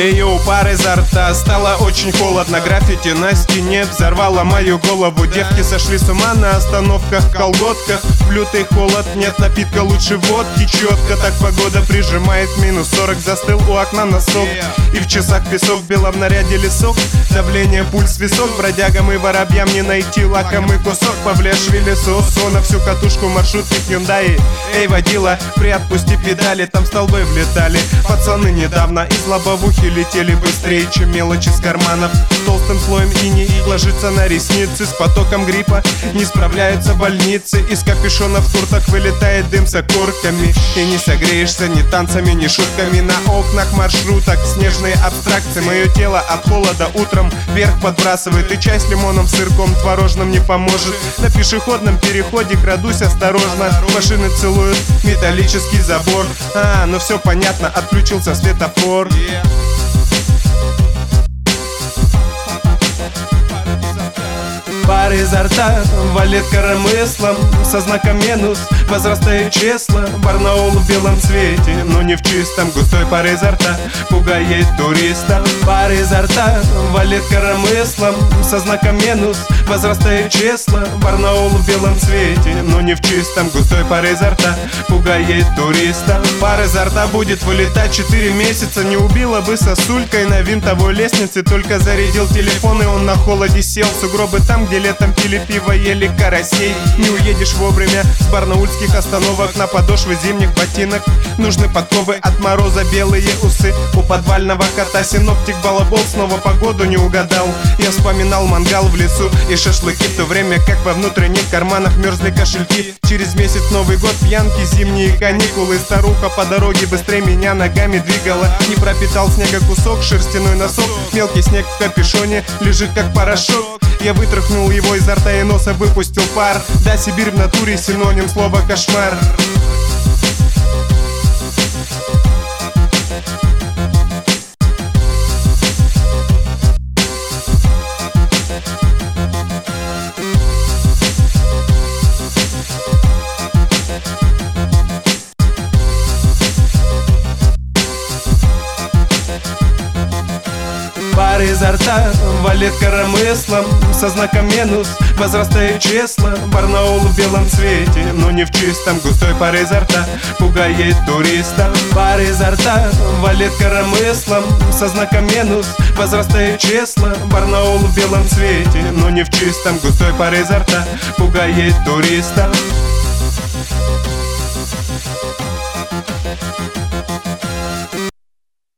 Эй, йоу, пар изо рта, стало очень холодно. Граффити на стене взорвало мою голову. Девки сошли с ума на остановках, колготках. В лютый холод, нет напитка, лучше водки. Четко так погода прижимает минус 40. Застыл у окна носок, и в часах песок. В белом наряде лесок, давление, пульс, висок. Бродягам и воробьям не найти лакомый кусок. Павлиашвили сосо на всю катушку, маршрутки Hyundai. Эй, водила, приотпусти педали, там столбы влетали. Пацаны недавно из лобовухи летели быстрее, чем мелочи с карманов. Толстым слоем иней ложится на ресницы. С потоком гриппа не справляются больницы. Из капюшонов курток вылетает дым с окурками. И не согреешься ни танцами, ни шутками. На окнах маршруток снежные абстракции. Мое тело от холода утром вверх подбрасывает. И чай с лимоном, сырком творожным не поможет. На пешеходном переходе крадусь осторожно. Машины целуют металлический забор. Ну все понятно, отключился светофор. Пар изо рта валит коромыслом со знаком минус, возрастает числа. Барнаул в белом цвете, но не в чистом. Густой пар изо рта пугает туристов. Пар изо рта валит коромыслом со знаком минус, возрастает числа. Барнаул в белом цвете, но не в чистом. Густой пар изо рта пугает туристов. Пар изо рта будет вылетать 4 месяца. Не убила бы сосулькой на винтовой лестнице. Только зарядил телефон, и он на холоде сел. Сугробы там, где летом пили пиво, ели карасей. Не уедешь вовремя с барнаульских остановок. На подошвы зимних ботинок нужны подковы от мороза, белые усы. У подвального кота синоптик балабол снова погоду не угадал. Я вспоминал мангал в лесу и шашлыки, в то время как во внутренних карманах мерзли кошельки. Через месяц Новый год, пьянки, зимние каникулы. Старуха по дороге быстрее меня ногами двигала. Не пропитал снега кусок, шерстяной носок. Мелкий снег в капюшоне лежит как порошок. Я вытряхнул его изо рта и носа, выпустил пар. Да, Сибирь в натуре синоним слова кошмар. Пар изо рта валит коромыслом со знаком минус, возрастает числа. Барнаул в белом цвете, но не в чистом. Густой пар изо рта пугает туристов. Пар изо рта валит коромыслом со знаком минус, возрастает числа. Барнаул в белом цвете, но не в чистом. Густой пар изо рта пугает туристов.